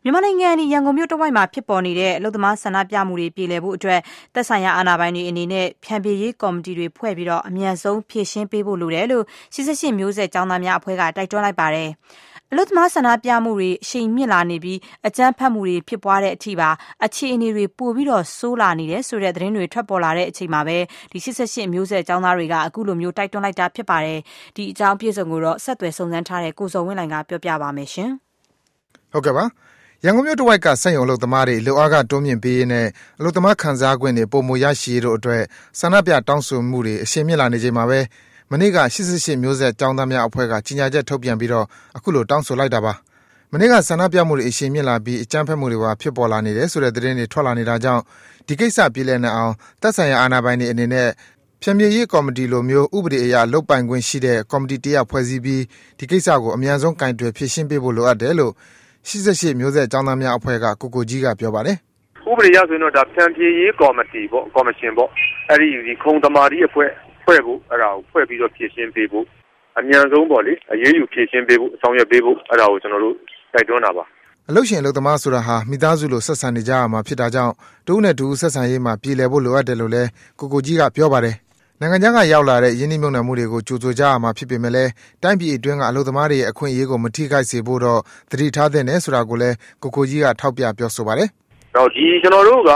မြန်မာနိုင်ငံရန်ကုန်မြို့တဝိုက်မှာဖြစ်ပေါ်နေတဲ့အလုပ်သမားဆန္ဒပြမှုတွေပြေလည်ဖို့အတွက်သက်ဆိုင်ရာအာဏာပိုင်တွေအနေနဲ့ဖြန့်ဖြေရေးကော်မတီတွေဖွဲ့ပြီးအမြန်ဆုံးဖြေရှင်းပေးဖို့လိုတယ်လို့88မျိုးဆက်ကျောင်းသားများအဖွဲ့ကတိုက်တွန်းလိုက်ပါတယ်။အလုပ်သမားဆန္ဒပြမှုတွေအရှိန်မြင့်လာနေပြီးအကြမ်းဖက်မှုတွေဖြစ်ပွားတဲ့အထိပါအခြေအနေတွေပိုပြီးဆိုးလာနေတယ်ဆိုတဲ့သတင်းတွေထွက်ပေါ်လာတဲ့အချိန်မှာပဲဒီ88မျိုးဆက်ကျောင်းသားတွေကအခုလိုမျိုးတိုက်တွန်းလိုက်တာဖြစ်ပါတယ်။ဒီအကြောင်းပြည့်စုံကိုတော့ဆက်သွယ်စုံစမ်းထားတဲ့ကိုစောဝင်းလိုင်ကပြောပြပါမယ်ရှင်။ဟုတ်ကဲ့ပါရန်ကုန်မြို့တဝိုက်ကစက်ရုံအလုပ်သမားတွေလူအားကတွန်းမြင့်ပေးရေးနဲ့အလုပ်သမားခံစား권တွေပုံမရရှိရေးတို့အတွက်ဆန္ဒပြတောင်းဆိုမှုတွေအရှိန်မြင့်လာနေချိန်မှာပဲမနေ့က88မျိုးဆက်ကျောင်းသားများအဖွဲ့ကကြီးညာချက်ထုတ်ပြန်ပြီးအခုလိုတောင်းဆိုလိုက်တာပါမနေ့ကဆန္ဒပြမှုတွေအရှိန်မြင့်လာပြီးအကြမ်းဖက်မှုတွေပါဖြစ်ပေါ်လာနေတယ်ဆိုတဲ့သတင်းတွေထွက်လာနေတာကြောင့်ဒီကိစ္စပြည်လည်နေအောင်သက်ဆိုင်ရာအာဏာပိုင်တွေအနေနဲ့ဖြန့်ဖြေရေးကော်မတီလိုမျိုးဥပဒေအရလုပ်ပိုင်ခွင့်ရှိတဲ့ကော်မတီတရပ်ဖွဲ့စည်းပြီးဒီကိစ္စကိုအမြန်ဆုံးကင်တွယ်ဖြေရှင်းပေးဖို့လိုအပ်တယ်လို့88မျိုးဆက်ကျောင်းသားများအဖွဲ့ကကိုကြီးကပြောပါတယ်ဥပဒေရဆိုရင်တော့ဒါဖြန့်ဖြေရေးကော်မတီပေါ့ကော်မရှင်ပေါ့အဲ့ဒီခုံသမာဓိအဖွဲ့ဖွဲ့ဖို့အဲ့ဒါကိုဖွဲ့ပြီးတော့ဖြေရှင်းပေးဖို့အမြန်ဆုံးပေါ့လေအရေးယူဖြေရှင်းပေးဖို့အဆောင်ရွက်ပေးဖို့အဲ့ဒါကိုကျွန်တော်တို့တိုက်တွန်းတာပါအလုပ်ရှင်အလုပ်သမားဆိုတာဟာမိသားစုလိုဆက်ဆံနေကြရမှာဖြစ်တာကြောင့်တဦးနဲ့တဦးဆက်ဆံရေးမှာပြည်လည်ဖို့လိုအပ်တယ်လို့လည်းကိုကြီးကပြောပါတယ်နိုင်ငံခြားကရောက်လာတဲ့ယင်းနှိမ့်မြုံနယ်မှုတွေကိုကြိုဆိုကြရမှာဖြစ်ပေမဲ့လည်းတိုင်းပြည်အတွင်းကအလုပ်သမားတွေရဲ့အခွင့်အရေးကိုမထိခိုက်စေဖို့တော့သတိထားသင့်တယ်ဆိုတာကိုလည်းကိုကြီးကထောက်ပြပြောဆိုပါတယ်။တော့ဒီကျွန်တော်တို့က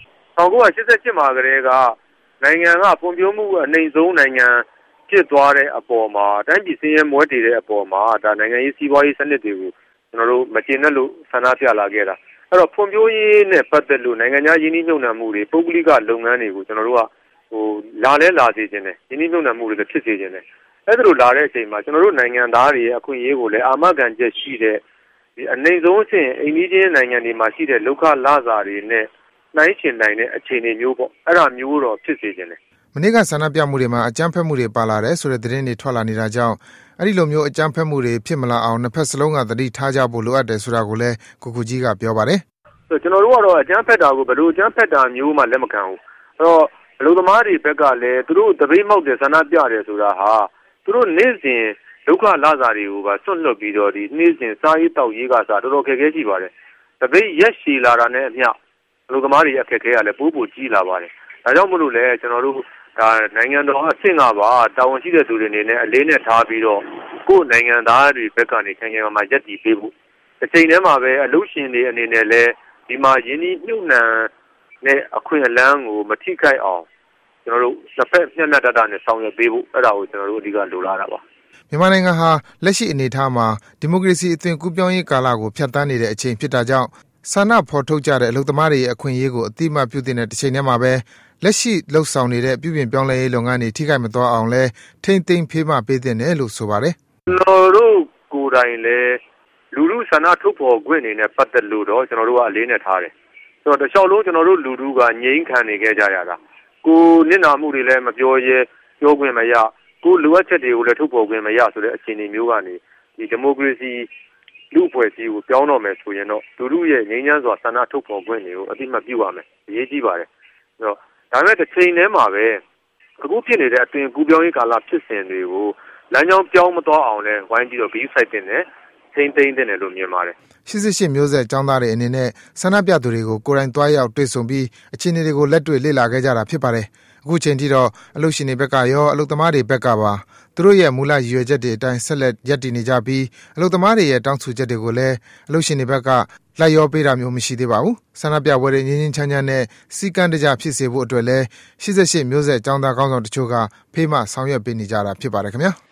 1988မှာကတည်းကနိုင်ငံကဖွံ့ဖြိုးမှုအနှိမ့်ဆုံးနိုင်ငံဖြစ်သွားတဲ့အပေါ်မှာတိုင်းပြည်စည်ရဲမွဲတည်တဲ့အပေါ်မှာဒါနိုင်ငံရေးစီးပွားရေးစနစ်တွေကိုကျွန်တော်တို့မကျေနပ်လို့ဆန္ဒပြလာခဲ့တာအဲ့တော့ဖွံ့ဖြိုးရေးနဲ့ပတ်သက်လို့နိုင်ငံခြားယင်းနှိမ့်မြုံနယ်မှုတွေပုဂ္ဂလိကလုပ်ငန်းတွေကိုကျွန်တော်တို့ကလာစေခြင်းနဲ့ယင်းနှိမ့်မြုံနယ်မှုတွေဖြစ်စေခြင်းနဲ့အဲ့ဒါလိုလာတဲ့အချိန်မှာကျွန်တော်တို့နိုင်ငံသားတွေရဲ့အခွင့်အရေးကိုလည်းအာမခံချက်ရှိတဲ့ဒီအနှိမ့်ဆုံးအဆင့်အိန္ဒိယနိုင်ငံတွေမှာရှိတဲ့လောကလစာတွေနဲ့နှိုင်းချင်နိုင်တဲ့အခြေအနေမျိုးပေါ့အဲ့ဒါမျိုးတော့ဖြစ်စေခြင်းနဲ့မနေ့ကဆန္ဒပြမှုတွေမှာအကြမ်းဖက်မှုတွေပါလာတယ်ဆိုတဲ့သတင်းတွေထွက်လာနေတာကြောင့်အဲ့ဒီလိုမျိုးအကြမ်းဖက်မှုတွေဖြစ်မလာအောင်နှစ်ဖက်စလုံးကသတိထားကြဖို့လိုအပ်တယ်ဆိုတာကိုလည်းကိုကြီးကပြောပါတယ်ကျွန်တော်တို့ကတော့အကြမ်းဖက်တာကိုဘယ်လိုအကြမ်းဖက်တာမျိုးမှလက်မခံဘူးအဲ့တော့အလုပ်သမားတွေဘက်ကလည်းသူတို့တပိတ်မောက်တဲ့ဆန္ဒပြတယ်ဆိုတာဟာသူတို့နေ့စဉ်ဒုက္ခလစာတွေကိုပါဆွတ်လွတ်ပြီးတော့ဒီနေ့စဉ်စားရေးတောက်ရေးကစားတော်တော်ခက်ခဲရှိပါတယ်တပိတ်ရက်ရှည်လာတာနဲ့အမျှအလုပ်သမားတွေအခက်ခဲကလည်းပိုးကြီးလာပါတယ်ဒါကြောင့်မို့လို့လဲကျွန်တော်တို့ဒါနိုင်ငံတော်အဆင့်ကပါတာဝန်ရှိတဲ့သူတွေအနေနဲ့အလေးနဲ့ထားပြီးတော့ကိုယ်နိုင်ငံသားတွေဘက်ကနေခံခံမှာရပ်တည်ပေးဖို့အချိန်တည်းမှာပဲအလုပ်ရှင်တွေအနေနဲ့လည်းဒီမှာယင်းနှိမ့်မြုံနဲ့အခွင့်အလမ်းကိုမထိခိုက်အောင်ကျွန်တော်တို့တစ်ဖက်မျက်နှာတတနဲ့ဆောင်ရွက်ပေးဖို့အဲ့ဒါကိုကျွန်တော်တို့အဓိကလိုလားတာပါမြန်မာနိုင်ငံဟာလက်ရှိအနေအထားမှာဒီမိုကရေစီအသွင်ကူးပြောင်းရေးကာလကိုဖြတ်သန်းနေတဲ့အချိန်ဖြစ်တာကြောင့်ဆန္ဒဖော်ထုတ်ကြတဲ့အလုပ်သမားတွေရဲ့အခွင့်အရေးကိုအတိအမှတ်ပြုတဲ့တစ်ချိန်တည်းမှာပဲလက်ရှိလှုပ်ဆောင်နေတဲ့ပြုပြင်ပြောင်းလဲရေးလုပ်ငန်းတွေထိခိုက်မသွားအောင်လဲထိမ့်သိမ်းဖေးမှပေးတဲ့တယ်လို့ဆိုပါတယ်ကျွန်တော်တို့ကိုယ်တိုင်လည်းလူလူဆန္ဒထုတ်ဖော်ခွင့်နေနဲ့ပတ်သက်လို့တော့ကျွန်တော်တို့ကအလေးနဲ့ထားတယ်ဆိုတော့တခြားလုံးကျွန်တော်တို့လူလူကငြိမ်းခံနေခဲ့ကြရတာကိုနစ်နာမှုတွေလည်းမပြောရဲပြောခွင့်မရကိုလိုအပ်ချက်တွေကိုလည်းထုတ်ဖော်ခွင့်မရဆိုတဲ့အခြေအနေမျိုးကနေဒီဒီမိုကရေစီလူ့အဖွဲ့အစည်းကိုပြောင်းတော့မယ်ဆိုရင်တော့လူလူရဲ့ငြိမ်းချမ်းစွာဆန္ဒထုတ်ဖော်ခွင့်တွေကိုအတိအမှတ်ပြုရမယ်အရေးကြီးပါတယ်ဆိုတော့ဒါပေမဲ့တစ်ချိန်တည်းမှာပဲအခုဖြစ်နေတဲ့အသွင်ကူးပြောင်းရေးကာလဖြစ်စဉ်တွေကိုလမ်းကြောင်းပြောင်းမသွားအောင်လဲဝိုင်းပြီးတော့ဘီးဆိုင်တင်တယ်ထိမ့်သိမ်းတယ်လို့မြင်ပါတယ် 88မျိုးဆက်ကျောင်းသားတွေအနေနဲ့ဆန္ဒပြသူတွေကိုကိုယ်တိုင်တွားရောက်တွေ့ဆုံပြီးအခြေအနေတွေကိုလက်တွေ့လေ့လာခဲ့ကြတာဖြစ်ပါတယ်အခုချိန်ထိတော့အလုပ်ရှင်တွေဘက်ကရောအလုပ်သမားတွေဘက်ကပါသူတို့ရဲ့မူလရည်ရွယ်ချက်တွေအတိုင်းဆက်လက်ရပ်တည်နေကြပြီးအလုပ်သမားတွေရဲ့တောင်းဆိုချက်တွေကိုလည်းအလုပ်ရှင်တွေဘက်ကလိုက်ရောပေးတာမျိုးမရှိသေးပါဘူးဆန္ဒပြပွဲတွေငြင်းငြင်းချမ်းချမ်းနဲ့စီကံတကြဖြစ်စေဖို့အတွက်လည်း88မျိုးဆက်ကျောင်းသားကောင်းဆောင်တချို့ကဖေးမဆောင်ရွက်ပေးနေကြတာဖြစ်ပါတယ်ခင်ဗျာ